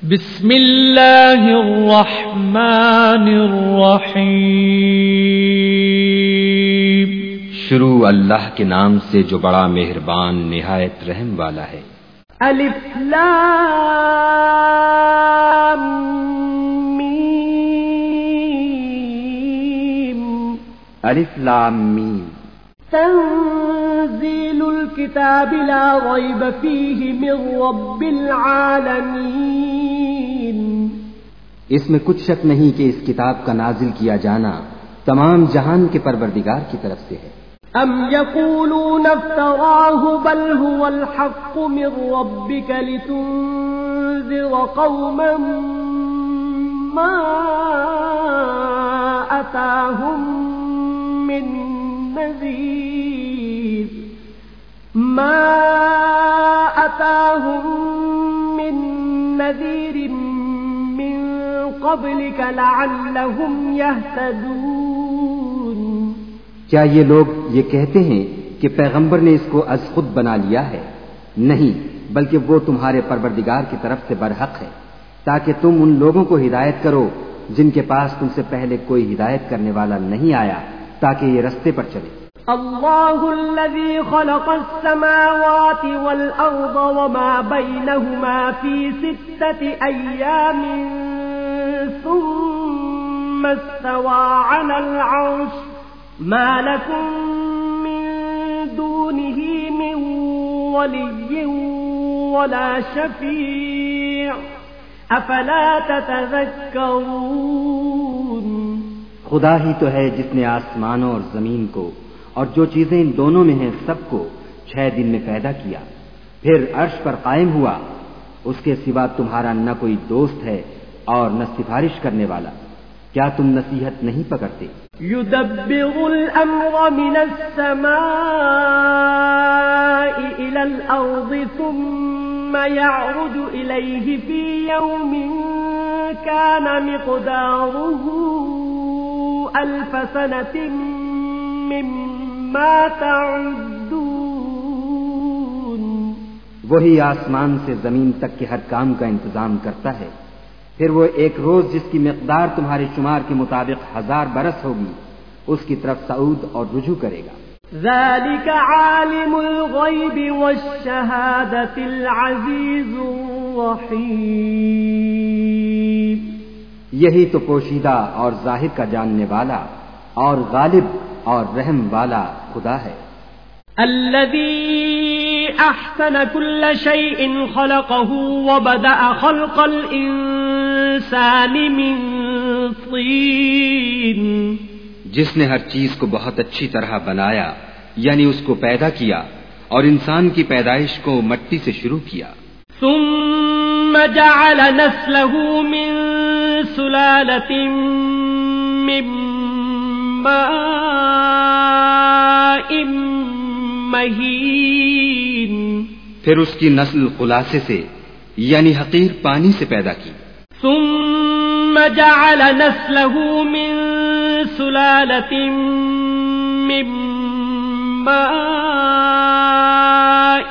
بسم اللہ الرحمن الرحیم۔ شروع اللہ کے نام سے جو بڑا مہربان نہایت رحم والا ہے۔ الف لام میم۔ الف لام میم۔ تنزیل الکتاب لا ریب فیہ من رب العالمین۔ اس میں کچھ شک نہیں کہ اس کتاب کا نازل کیا جانا تمام جہان کے پروردگار کی طرف سے ہے۔ ام یقولون افتراہ بل هو الحق من ربک لتنذر قوما ما اتاهم من نذیر من قبلك لعلهم يهتدون۔ کیا یہ لوگ یہ کہتے ہیں کہ پیغمبر نے اس کو از خود بنا لیا ہے؟ نہیں، بلکہ وہ تمہارے پروردگار کی طرف سے برحق ہے، تاکہ تم ان لوگوں کو ہدایت کرو جن کے پاس تم سے پہلے کوئی ہدایت کرنے والا نہیں آیا، تاکہ یہ رستے پر چلے۔ اللہ الذي خلق السماوات والأرض وما بينهما في 6 أيام ثم استوى على العرش ما لكم من دونه من ولي ولا شفيع أفلا تتذكرون۔ خدا ہی تو ہے جس نے آسمانوں اور زمین کو اور جو چیزیں ان دونوں میں ہیں سب کو 6 دن میں پیدا کیا، پھر عرش پر قائم ہوا، اس کے سوا تمہارا نہ کوئی دوست ہے اور نہ سفارش کرنے والا، کیا تم نصیحت نہیں پکڑتے؟ يدبر الأمر من السماء إلى الأرض ثم يعرج إليه في يوم كان مقداره 1000 سنة مما تعدون۔ وہی آسمان سے زمین تک کے ہر کام کا انتظام کرتا ہے، پھر وہ ایک روز جس کی مقدار تمہارے شمار کے مطابق 1000 برس ہوگی اس کی طرف صعود اور رجوع کرے گا۔ ذلك عالم الغیب والشہادة العزیز الرحیم۔ یہی تو پوشیدہ اور ظاہر کا جاننے والا اور غالب اور رحم والا خدا ہے۔ الذي احسن كل شيء خلقه وبدأ خلق الانسان من طين۔ جس نے ہر چیز کو بہت اچھی طرح بنایا، یعنی اس کو پیدا کیا اور انسان کی پیدائش کو مٹی سے شروع کیا۔ ثم جعل نسله من سلالة من ماء مہین۔ پھر اس کی نسل خلاصے سے یعنی حقیر پانی سے پیدا کی۔ ثم جعل نسله من سلالة من ماء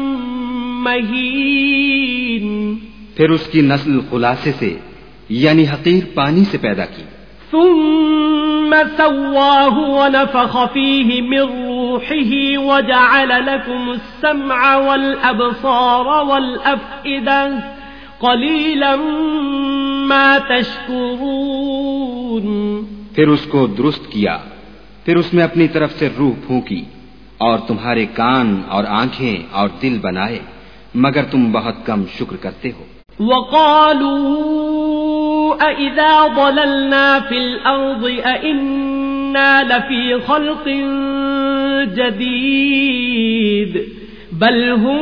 مہین۔ پھر اس کی نسل خلاصے سے یعنی حقیر پانی سے پیدا کی۔ ثم سواه ونفخ فيه من روحه وجعل لكم السمع والأبصار والأفئدة قليلا ما تشكرون۔ پھر اس کو درست کیا، پھر اس میں اپنی طرف سے روح پھونکی اور تمہارے کان اور آنکھیں اور دل بنائے، مگر تم بہت کم شکر کرتے ہو۔ وقالوا أَإِذَا ضَلَلْنَا فِي الْأَرْضِ أَإِنَّا لَفِي خَلْقٍ جَدِيدٍ بَلْ هُمْ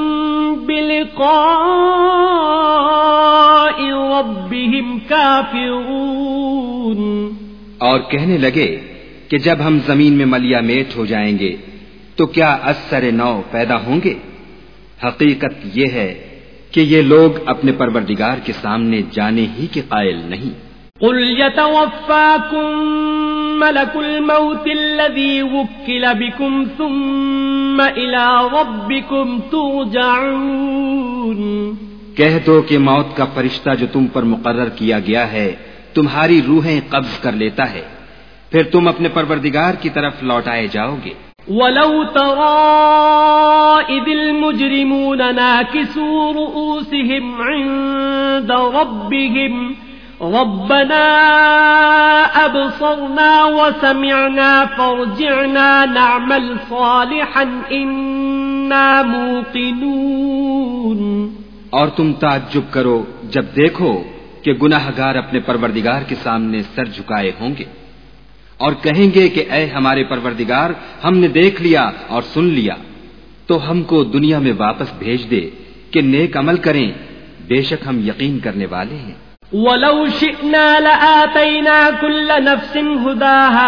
بِلِقَاءِ رَبِّهِمْ كَافِرُونَ۔ اور کہنے لگے کہ جب ہم زمین میں ملیا میٹ ہو جائیں گے تو کیا از سر نو پیدا ہوں گے؟ حقیقت یہ ہے کہ یہ لوگ اپنے پروردگار کے سامنے جانے ہی کے قائل نہیں۔ قل يتوفاكم ملك الموت الذي وكل بكم ثم إلى ربكم ترجعون۔ کہہ دو کہ موت کا فرشتہ جو تم پر مقرر کیا گیا ہے تمہاری روحیں قبض کر لیتا ہے، پھر تم اپنے پروردگار کی طرف لوٹائے جاؤ گے۔ وَلَوْ تَرَىٰ إِذِ الْمُجْرِمُونَ نَاكِسُو رُءُوسِهِمْ عِندَ رَبِّهِمْ رَبَّنَا أَبْصَرْنَا وَسَمِعْنَا فَارْجِعْنَا نَعْمَلْ صَالِحًا إِنَّا مُوقِنُونَ۔ اور تم تعجب کرو جب دیکھو کہ گناہگار اپنے پروردگار کے سامنے سر جھکائے ہوں گے اور کہیں گے کہ اے ہمارے پروردگار، ہم نے دیکھ لیا اور سن لیا، تو ہم کو دنیا میں واپس بھیج دے کہ نیک عمل کریں، بے شک ہم یقین کرنے والے ہیں۔ وَلَوْ شِئْنَا لَآتَيْنَا كُلَّ نَفْسٍ هُدَاهَا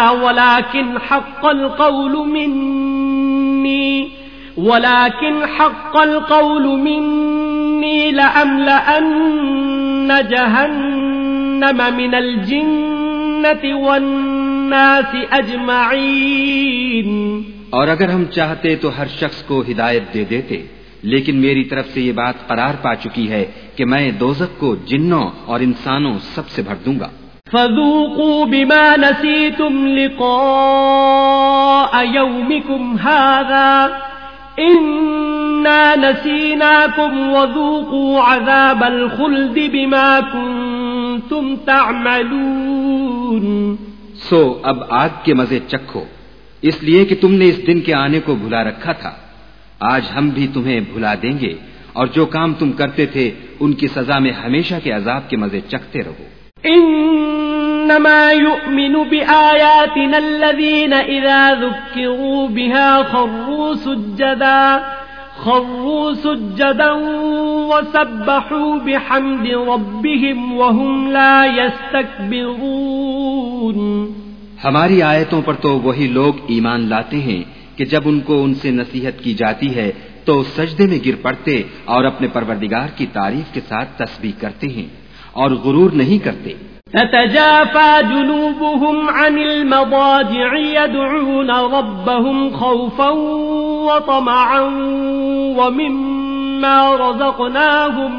وَلَكِنْ حَقَّ الْقَوْلُ مِنِّي لَأَمْلَأَنَّ جَهَنَّمَ مِنَ الْجِنَّةِ وَالنَّاسِ أَجْمَعِينَ۔ اور اگر ہم چاہتے تو ہر شخص کو ہدایت دے دیتے، لیکن میری طرف سے یہ بات قرار پا چکی ہے کہ میں دوزخ کو جنوں اور انسانوں سب سے بھر دوں گا۔ فَذُوقُوا بِمَا نَسِيتُمْ لِقَاءَ يَوْمِكُمْ هَذَا إِنَّا نَسِينَاكُمْ وَذُوقُوا عَذَابَ الْخُلْدِ بِمَا كُنتُمْ تَعْمَلُونَ۔ سو اب آگ کے مزے چکھو، اس لیے کہ تم نے اس دن کے آنے کو بھلا رکھا تھا۔ آج ہم بھی تمہیں بھلا دیں گے، اور جو کام تم کرتے تھے ان کی سزا میں ہمیشہ کے عذاب کے مزے چکھتے رہو۔ انما يؤمن بآياتنا الذين اذا ذكروا بها خروا سجدا وسبحوا بحمد ربهم وهم لا يستكبرون۔ ہماری آیتوں پر تو وہی لوگ ایمان لاتے ہیں کہ جب ان کو ان سے نصیحت کی جاتی ہے تو سجدے میں گر پڑتے اور اپنے پروردگار کی تعریف کے ساتھ تسبیح کرتے ہیں اور غرور نہیں کرتے۔ تتجافى جنوبهم عن المضاجع يدعون ربهم خوفا وطمعا ومما رزقناهم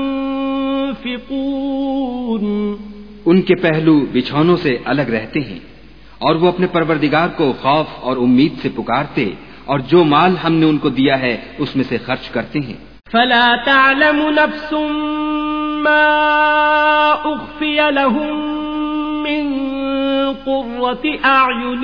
ينفقون۔ ان کے پہلو بچھونوں سے الگ رہتے ہیں اور وہ اپنے پروردگار کو خوف اور امید سے پکارتے اور جو مال ہم نے ان کو دیا ہے اس میں سے خرچ کرتے ہیں۔ فلا تعلم نفس ما اخفي لهم من قرة اعين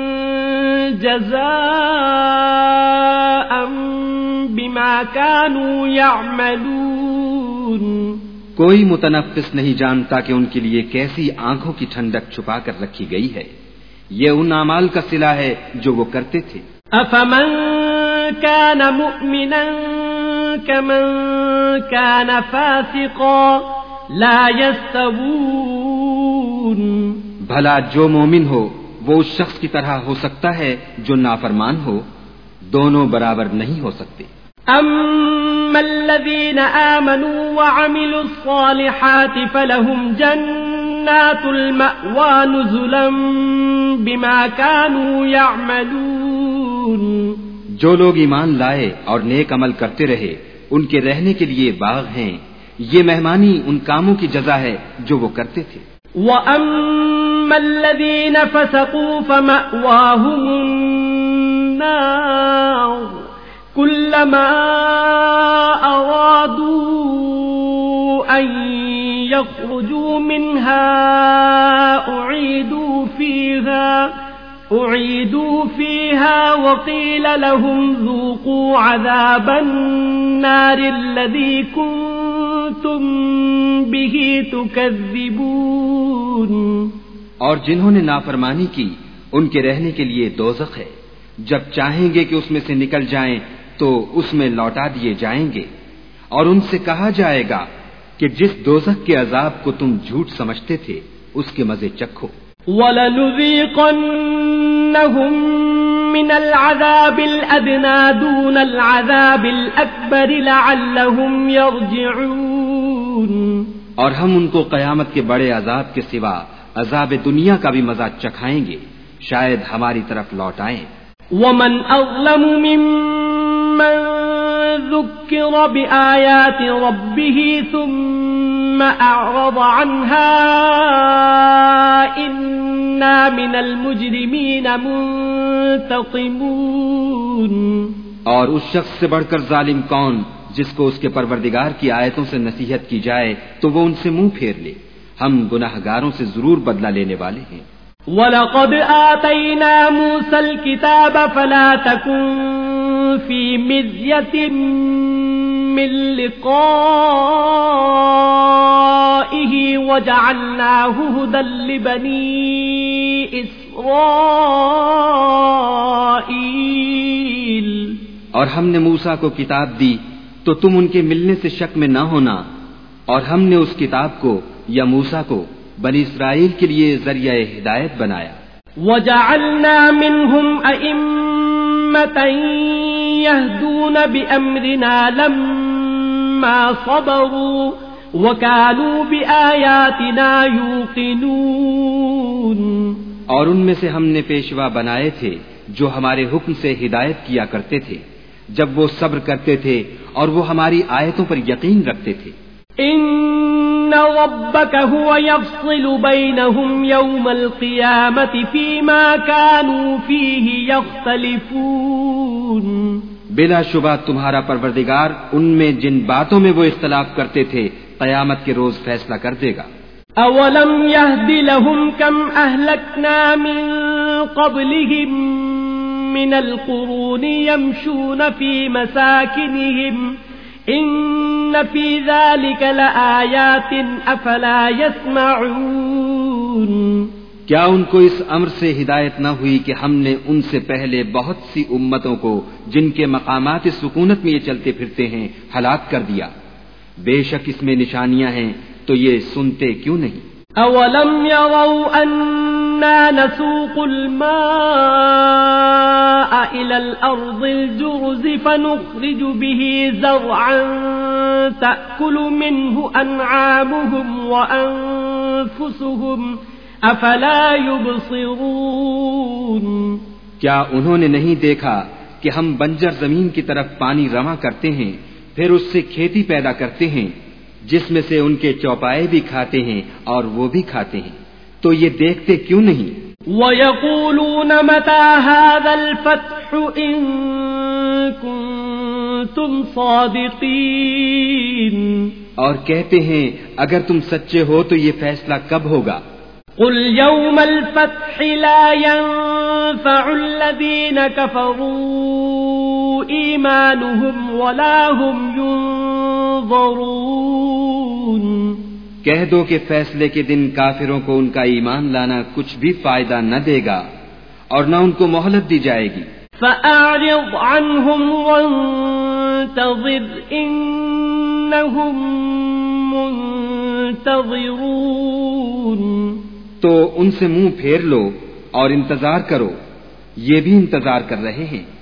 جزاء بما كانوا يعملون۔ کوئی متنفس نہیں جانتا کہ ان کے لیے کیسی آنکھوں کی ٹھنڈک چھپا کر رکھی گئی ہے، یہ ان اعمال کا صلہ ہے جو وہ کرتے تھے۔ افمن كان مؤمنا كمن كان فاسقا لا يستوون۔ بھلا جو مومن ہو وہ اس شخص کی طرح ہو سکتا ہے جو نافرمان ہو؟ دونوں برابر نہیں ہو سکتے۔ اما الذين آمنوا وعملوا الصالحات فلهم جنات المأوى نزلا بما كانوا يعملون۔ جو لوگ ایمان لائے اور نیک عمل کرتے رہے ان کے رہنے کے لیے باغ ہیں، یہ مہمانی ان کاموں کی جزا ہے جو وہ کرتے تھے۔ وَأَمَّا الَّذِينَ فَسَقُوا فَمَأْوَاهُمُ النَّارُ كُلَّمَا أَرَادُوا أَن يَخْرُجُوا مِنْهَا أُعِيدُوا فِيهَا وَقِيلَ لَهُمْ ذُوقُوا عَذَابَ النَّارِ الَّذِي كُنتُم بِهِ تُكَذِّبُونَ۔ اور جنہوں نے نافرمانی کی ان کے رہنے کے لیے دوزخ ہے، جب چاہیں گے کہ اس میں سے نکل جائیں تو اس میں لوٹا دیے جائیں گے، اور ان سے کہا جائے گا کہ جس دوزخ کے عذاب کو تم جھوٹ سمجھتے تھے اس کے مزے چکھو۔ وَلَنُذِيقَنَّهُم مِّنَ الْعَذَابِ الْأَدْنَىٰ دُونَ الْعَذَابِ الْأَكْبَرِ لَعَلَّهُمْ يَرْجِعُونَ۔ اور ہم ان کو قیامت کے بڑے عذاب کے سوا عذاب دنیا کا بھی مزہ چکھائیں گے، شاید ہماری طرف لوٹ آئیں۔ وَمَنْ أَظْلَمُ مِمَّن ذكر بآيات ربه ثم أعرض عنها إنا من المجرمين منتقمون. اور اس شخص سے بڑھ کر ظالم کون جس کو اس کے پروردگار کی آیتوں سے نصیحت کی جائے تو وہ ان سے منہ پھیر لے. ہم گناہگاروں سے ضرور بدلہ لینے والے ہیں. وَلَقَدْ آتَيْنَا مُوسَى الْكِتَابَ فَلَا تَكُنْ فِي مِرْيَةٍ مِّن لِقَائِهِ وَجَعَلْنَاهُ هُدًى لِّبَنِي إِسْرَائِيلَ. اور ہم نے موسیٰ کو کتاب دی تو تم ان کے ملنے سے شک میں نہ ہونا، اور ہم نے اس کتاب کو یا موسیٰ کو بنی اسرائیل کے لیے ذریعہ ہدایت بنایا. وَجَعَلْنَا مِنْهُمْ أَئِمَّةً يَهْدُونَ بِأَمْرِنَا لَمَّا صَبَرُوا وَكَانُوا بِآيَاتِنَا يُوقِنُونَ. اور ان میں سے ہم نے پیشوا بنائے تھے جو ہمارے حکم سے ہدایت کیا کرتے تھے جب وہ صبر کرتے تھے اور وہ ہماری آیتوں پر یقین رکھتے تھے. إِنَّ رَبَّكَ هُوَ يَفْصِلُ بَيْنَهُمْ يَوْمَ الْقِيَامَةِ فِيمَا كَانُوا فِيهِ يَخْتَلِفُونَ. بلا شبہ تمہارا پروردگار ان میں جن باتوں میں وہ اختلاف کرتے تھے قیامت کے روز فیصلہ کر دے گا. أَوَلَمْ يَهْدِ لَهُمْ كَمْ أَهْلَكْنَا مِنْ قَبْلِهِمْ مِنَ الْقُرُونِ يَمْشُونَ فِي مَسَاكِنِهِمْ إِنَّ فِي ذَلِكَ لَآيَاتٍ أَفَلَا يَسْمَعُونَ. کیا ان کو اس امر سے ہدایت نہ ہوئی کہ ہم نے ان سے پہلے بہت سی امتوں کو جن کے مقامات سکونت میں یہ چلتے پھرتے ہیں ہلاک کر دیا؟ بے شک اس میں نشانیاں ہیں تو یہ سنتے کیوں نہیں؟ أَوَلَمْ يَرَوْا أَنَّا نَسُوقُ الْمَاءَ إِلَى الْأَرْضِ الْجُرُزِ فَنُخْرِجُ بِهِ زَرْعًا تَأْكُلُ مِنْهُ أَنْعَامُهُمْ وَأَنفُسُهُمْ أَفَلَا يُبْصِرُونَ. کیا انہوں نے نہیں دیکھا کہ ہم بنجر زمین کی طرف پانی رواں کرتے ہیں پھر اس سے کھیتی پیدا کرتے ہیں جس میں سے ان کے چوپائے بھی کھاتے ہیں اور وہ بھی کھاتے ہیں، تو یہ دیکھتے کیوں نہیں؟ وَيَقُولُونَ مَتَى هَذَا الْفَتْحُ إِن كُنتُمْ صَادِقِينَ. اور کہتے ہیں اگر تم سچے ہو تو یہ فیصلہ کب ہوگا؟ قُلْ يَوْمَ الْفَتْحِ لَا يَنفَعُ الَّذِينَ كَفَرُوا إِيمَانُهُمْ وَلَا هُمْ يُنظَرُونَ. کہہ دو کہ فیصلے کے دن کافروں کو ان کا ایمان لانا کچھ بھی فائدہ نہ دے گا اور نہ ان کو مہلت دی جائے گی. فَأَعْرِضْ عَنْهُمْ وَانتَظِرْ إِنَّهُمْ مُنتَظِرُونَ. تو ان سے منہ پھیر لو اور انتظار کرو، یہ بھی انتظار کر رہے ہیں.